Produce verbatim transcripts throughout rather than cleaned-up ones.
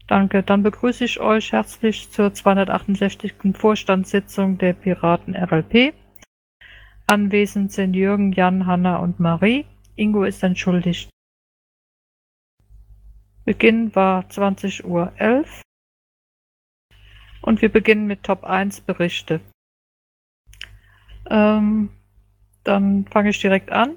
Danke. Dann begrüße ich euch herzlich zur zweihundertachtundsechzigsten Vorstandssitzung der Piraten R L P. Anwesend sind Jürgen, Jan, Hanna und Marie. Ingo ist entschuldigt. Beginn war zwanzig Uhr elf und wir beginnen mit Top eins Berichte. Ähm, dann fange ich direkt an.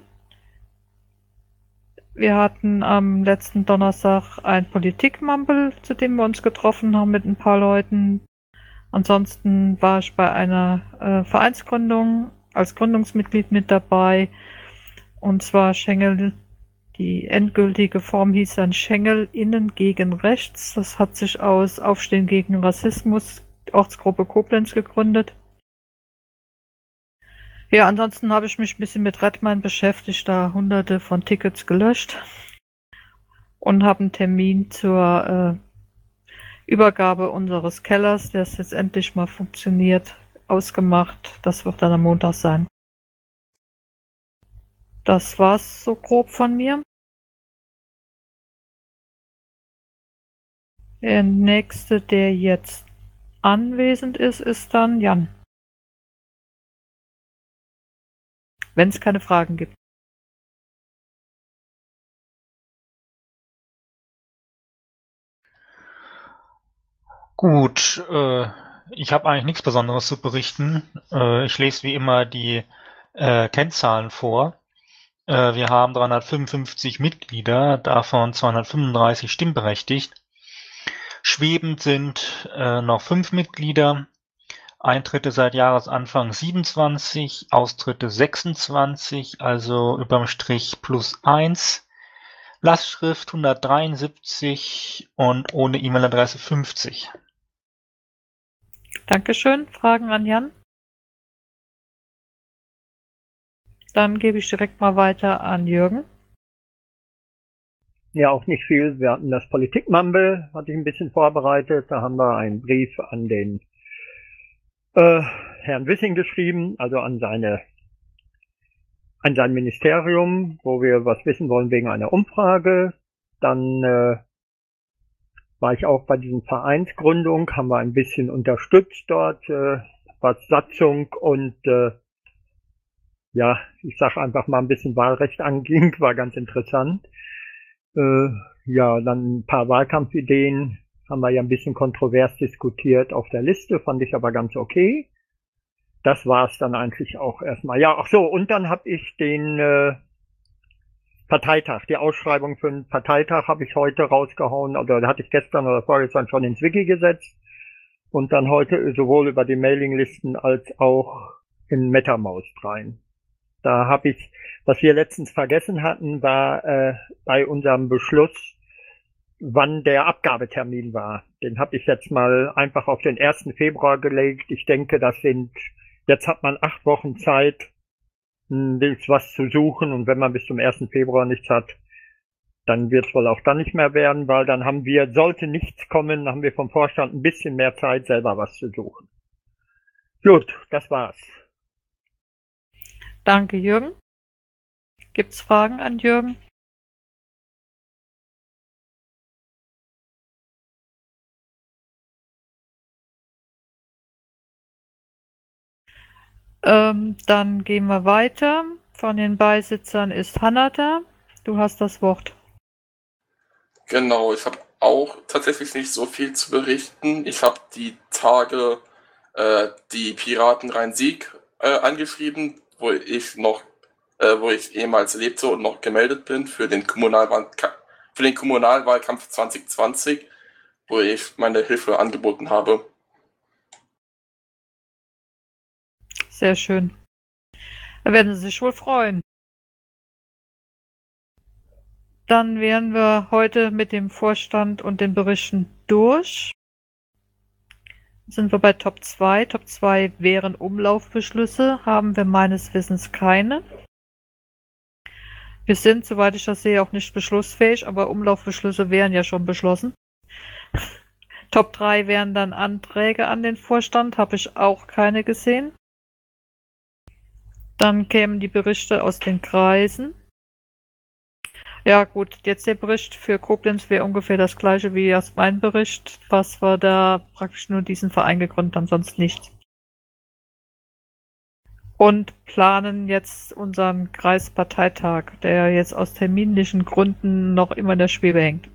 Wir hatten am letzten Donnerstag ein Politik-Mumble, zu dem wir uns getroffen haben mit ein paar Leuten. Ansonsten war ich bei einer äh, Vereinsgründung als Gründungsmitglied mit dabei. Und zwar Schengel, die endgültige Form hieß dann Schengel Innen gegen Rechts. Das hat sich aus Aufstehen gegen Rassismus, Ortsgruppe Koblenz, gegründet. Ja, ansonsten habe ich mich ein bisschen mit Redmine beschäftigt, da hunderte von Tickets gelöscht und habe einen Termin zur äh, Übergabe unseres Kellers, der es jetzt endlich mal funktioniert, ausgemacht. Das wird dann am Montag sein. Das war's so grob von mir. Der nächste, der jetzt anwesend ist, ist dann Jan. Wenn es keine Fragen gibt. Gut, äh, ich habe eigentlich nichts Besonderes zu berichten. Äh, ich lese wie immer die äh, Kennzahlen vor. Äh, wir haben dreihundertfünfundfünfzig Mitglieder, davon zweihundertfünfunddreißig stimmberechtigt. Schwebend sind äh, noch fünf Mitglieder. Eintritte seit Jahresanfang siebenundzwanzig, Austritte sechsundzwanzig, also überm Strich plus eins. Lastschrift hundertdreiundsiebzig und ohne E-Mail-Adresse fünfzig. Dankeschön. Fragen an Jan? Dann gebe ich direkt mal weiter an Jürgen. Ja, auch nicht viel. Wir hatten das Politik-Mumble, hatte ich ein bisschen vorbereitet. Da haben wir einen Brief an den äh, Herrn Wissing geschrieben, also an seine an sein Ministerium, wo wir was wissen wollen wegen einer Umfrage. Dann äh, war ich auch bei diesen Vereinsgründung, haben wir ein bisschen unterstützt dort, äh, was Satzung und äh, ja, ich sag einfach mal ein bisschen Wahlrecht anging, war ganz interessant. Äh, ja, dann ein paar Wahlkampfideen haben wir ja ein bisschen kontrovers diskutiert auf der Liste, fand ich aber ganz okay. Das war's dann eigentlich auch erstmal. Ja, ach so, und dann habe ich den äh, Parteitag, die Ausschreibung für den Parteitag habe ich heute rausgehauen, also da hatte ich gestern oder vorgestern schon ins Wiki gesetzt und dann heute sowohl über die Mailinglisten als auch in MetaMouse rein. Da habe ich, was wir letztens vergessen hatten, war äh, bei unserem Beschluss, wann der Abgabetermin war. Den habe ich jetzt mal einfach auf den ersten Februar gelegt. Ich denke, das sind, jetzt hat man acht Wochen Zeit, was zu suchen, und wenn man bis zum ersten Februar nichts hat, dann wird es wohl auch dann nicht mehr werden, weil dann haben wir, sollte nichts kommen, haben wir vom Vorstand ein bisschen mehr Zeit, selber was zu suchen. Gut, das war's. Danke, Jürgen. Gibt's Fragen an Jürgen? Ähm, dann gehen wir weiter. Von den Beisitzern ist Hanna da. Du hast das Wort. Genau, ich habe auch tatsächlich nicht so viel zu berichten. Ich habe die Tage äh, die Piraten Rhein-Sieg äh, angeschrieben, wo ich noch, äh, wo ich ehemals lebte und noch gemeldet bin für den Kommunalwahlkampf, für den Kommunalwahlkampf zwanzig zwanzig, wo ich meine Hilfe angeboten habe. Sehr schön. Da werden Sie sich wohl freuen. Dann wären wir heute mit dem Vorstand und den Berichten durch. Sind wir bei Top zwei. Top zwei wären Umlaufbeschlüsse. Haben wir meines Wissens keine. Wir sind, soweit ich das sehe, auch nicht beschlussfähig, aber Umlaufbeschlüsse wären ja schon beschlossen. Top drei wären dann Anträge an den Vorstand. Habe ich auch keine gesehen. Dann kämen die Berichte aus den Kreisen. Ja gut, jetzt der Bericht für Koblenz wäre ungefähr das gleiche wie erst mein Bericht, was wir da praktisch nur diesen Verein gegründet haben, sonst nichts. Und planen jetzt unseren Kreisparteitag, der jetzt aus terminlichen Gründen noch immer in der Schwebe hängt.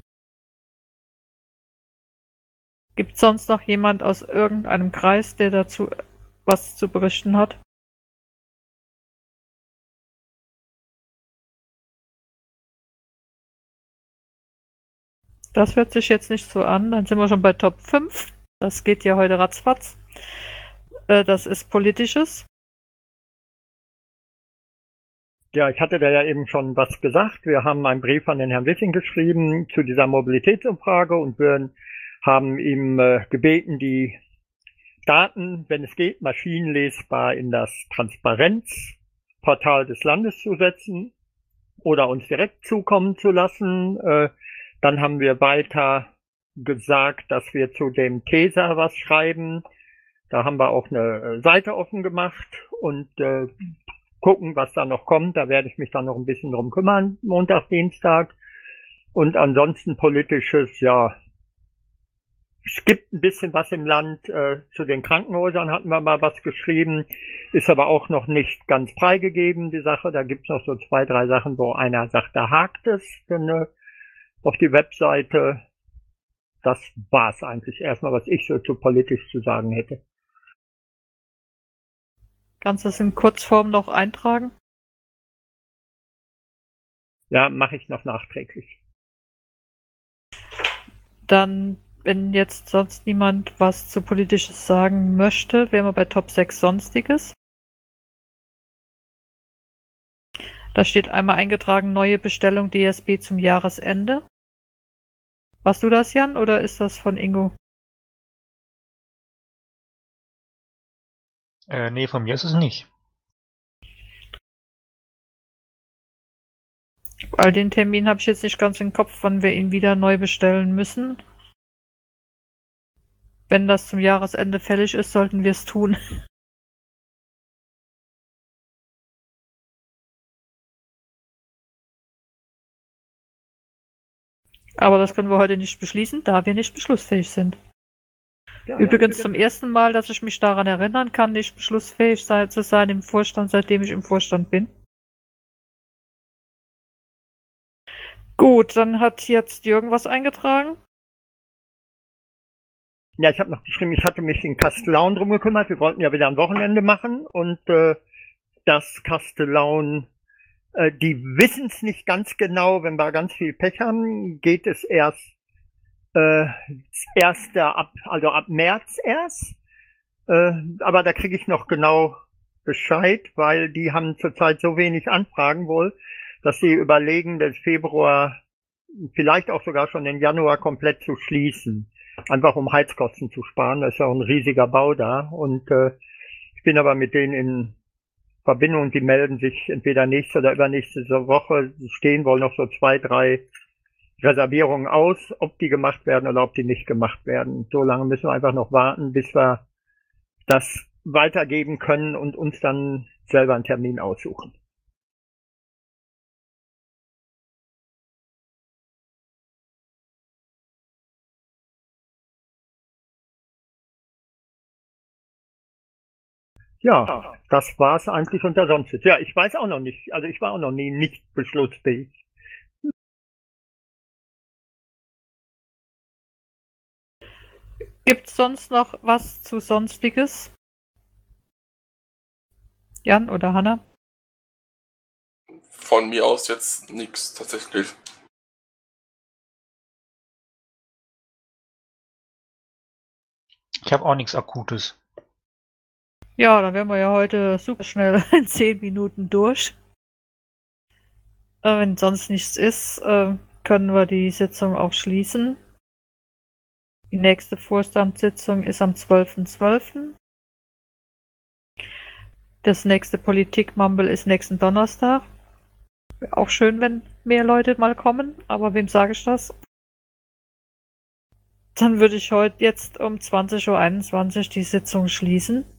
Gibt es sonst noch jemand aus irgendeinem Kreis, der dazu was zu berichten hat? Das hört sich jetzt nicht so an. Dann sind wir schon bei Top fünf. Das geht ja heute ratzfatz. Äh, das ist Politisches. Ja, ich hatte da ja eben schon was gesagt. Wir haben einen Brief an den Herrn Wissing geschrieben zu dieser Mobilitätsumfrage und wir haben ihm äh, gebeten, die Daten, wenn es geht, maschinenlesbar in das Transparenzportal des Landes zu setzen oder uns direkt zukommen zu lassen. Äh, dann haben wir weiter gesagt, dass wir zu dem Teser was schreiben. Da haben wir auch eine Seite offen gemacht und äh, gucken, was da noch kommt. Da werde ich mich dann noch ein bisschen drum kümmern, Montag, Dienstag. Und ansonsten politisches, ja, es gibt ein bisschen was im Land. Äh, zu den Krankenhäusern hatten wir mal was geschrieben, ist aber auch noch nicht ganz freigegeben, die Sache. Da gibt's noch so zwei, drei Sachen, wo einer sagt, da hakt es eine, auf die Webseite. Das war's eigentlich erstmal, was ich so zu politisch zu sagen hätte. Kannst du das in Kurzform noch eintragen? Ja, mache ich noch nachträglich. Dann, wenn jetzt sonst niemand was zu Politisches sagen möchte, wären wir bei Top sechs Sonstiges. Da steht einmal eingetragen, neue Bestellung D S B zum Jahresende. Warst du das, Jan, oder ist das von Ingo? Äh, nee, von mir ist es nicht. Weil den Termin habe ich jetzt nicht ganz im Kopf, wann wir ihn wieder neu bestellen müssen. Wenn das zum Jahresende fällig ist, sollten wir es tun. Aber das können wir heute nicht beschließen, da wir nicht beschlussfähig sind. Ja, Übrigens ja, zum ersten Mal, dass ich mich daran erinnern kann, nicht beschlussfähig sein, zu sein im Vorstand, seitdem ich im Vorstand bin. Gut, dann hat jetzt Jürgen was eingetragen. Ja, ich habe noch geschrieben, ich hatte mich in Kastellaun drum gekümmert. Wir wollten ja wieder ein Wochenende machen und äh, das Kastellaun, äh, die wissen es nicht ganz genau. Wenn wir ganz viel Pech haben, geht es erst äh, erst ab, also ab März erst. Äh, aber da kriege ich noch genau Bescheid, weil die haben zurzeit so wenig Anfragen wohl, dass sie überlegen, den Februar, vielleicht auch sogar schon den Januar komplett zu schließen. Einfach um Heizkosten zu sparen. Da ist ja auch ein riesiger Bau da. Und äh, ich bin aber mit denen in Verbindung. Die melden sich entweder nächste oder übernächste Woche. Es stehen wohl noch so zwei, drei Reservierungen aus, ob die gemacht werden oder ob die nicht gemacht werden. So lange müssen wir einfach noch warten, bis wir das weitergeben können und uns dann selber einen Termin aussuchen. Ja, das war's eigentlich unter sonst. Ja, ich weiß auch noch nicht. Also ich war auch noch nie nicht beschlussfähig. Gibt's sonst noch was zu Sonstiges? Jan oder Hanna? Von mir aus jetzt nichts tatsächlich. Ich habe auch nichts Akutes. Ja, dann wären wir ja heute super schnell in zehn Minuten durch. Äh, wenn sonst nichts ist, äh, können wir die Sitzung auch schließen. Die nächste Vorstandssitzung ist am zwölften zwölften Das nächste Politik-Mumble ist nächsten Donnerstag. Wäre auch schön, wenn mehr Leute mal kommen, aber wem sage ich das? Dann würde ich heute jetzt um zwanzig Uhr einundzwanzig die Sitzung schließen.